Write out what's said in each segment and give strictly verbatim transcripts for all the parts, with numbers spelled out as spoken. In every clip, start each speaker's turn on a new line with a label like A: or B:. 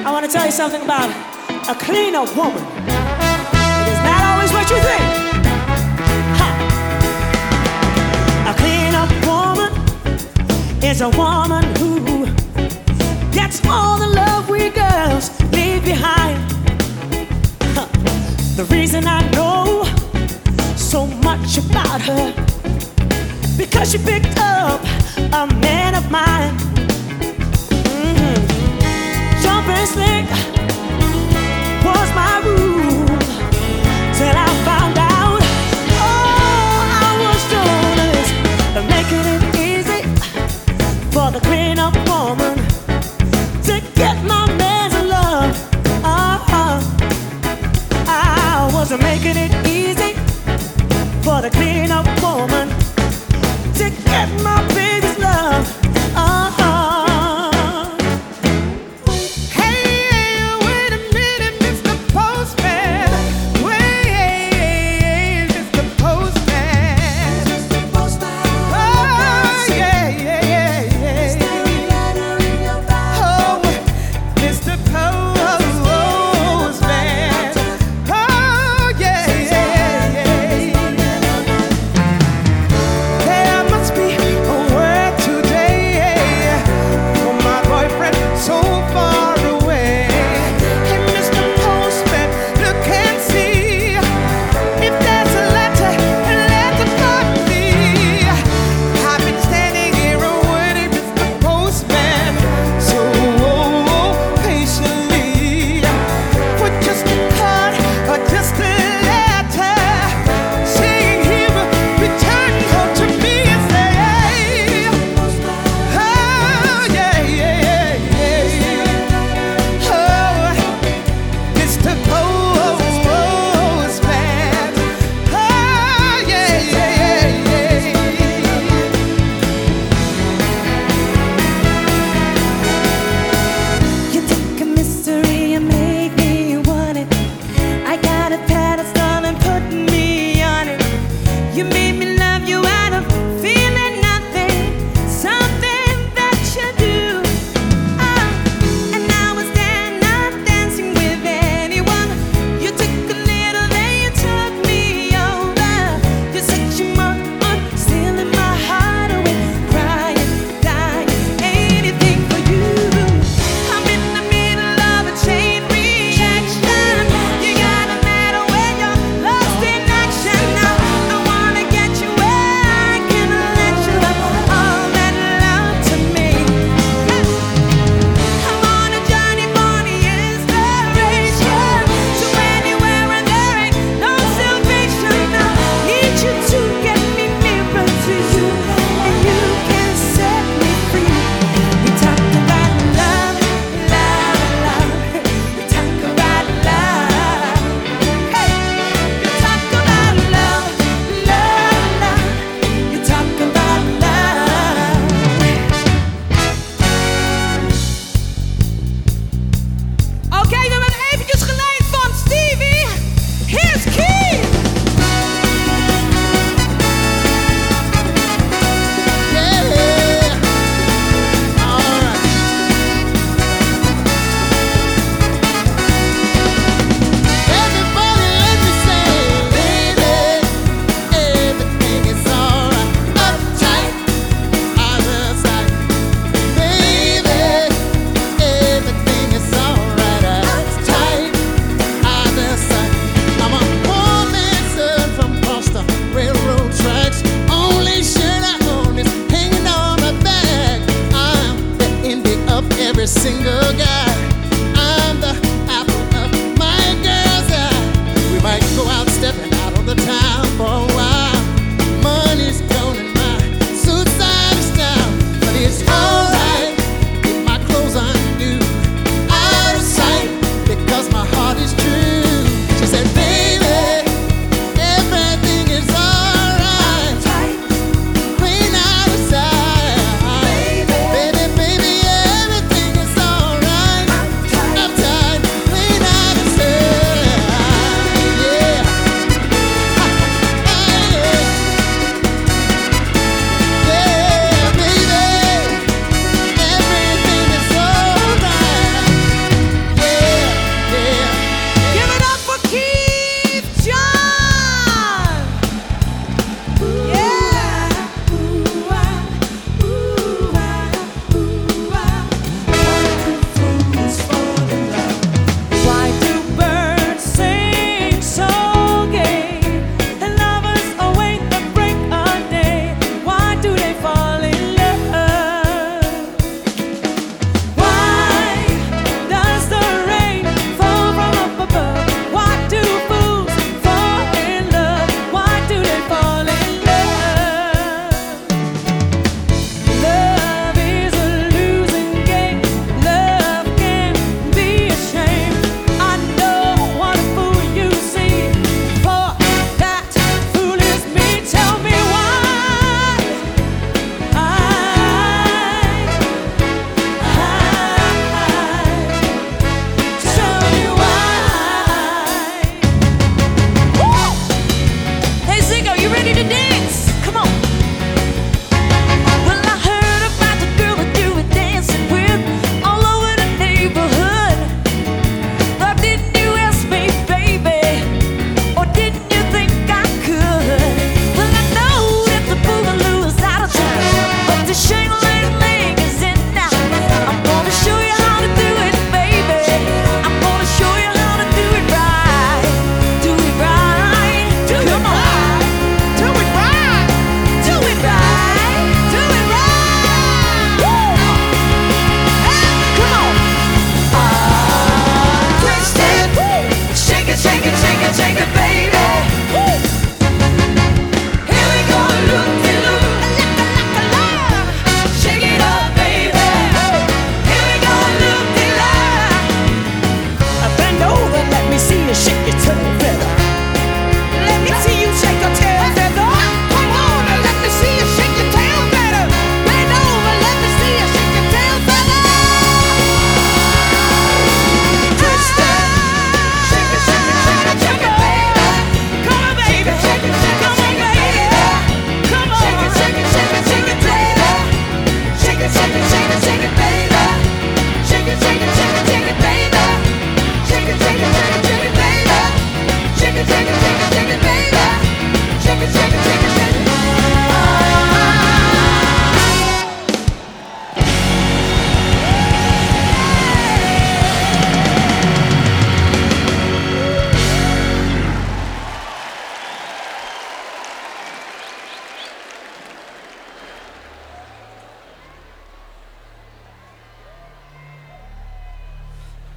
A: I want to tell you something about a clean up woman. It is not always what you think. Ha. A clean up woman is a woman who gets all the love we girls leave behind. Ha. The reason I know so much about her, because she picked up a man of mine. Mm-hmm. Jumping slick was my rule till I found out. Oh, I was doing this, making it easy for the clean up woman to get my man's love. Uh-huh. I was making it easy for the clean up woman to get my baby's love. Uh-huh.
B: Baby, baby, everything is alright.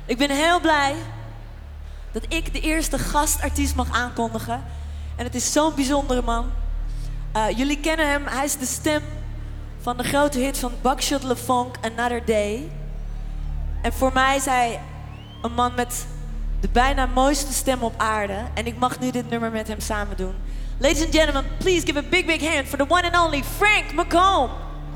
B: Ik ben heel blij dat ik de eerste gastartiest mag aankondigen. En het is zo'n bijzondere man. Uh, jullie kennen hem, hij is de stem van de grote hit van Buckshot LeFonk, Another Day. En voor mij is hij een man met de bijna mooiste stem op aarde. En ik mag nu dit nummer met hem samen doen. Ladies and gentlemen, please give a big, big hand for the one and only Frank McComb.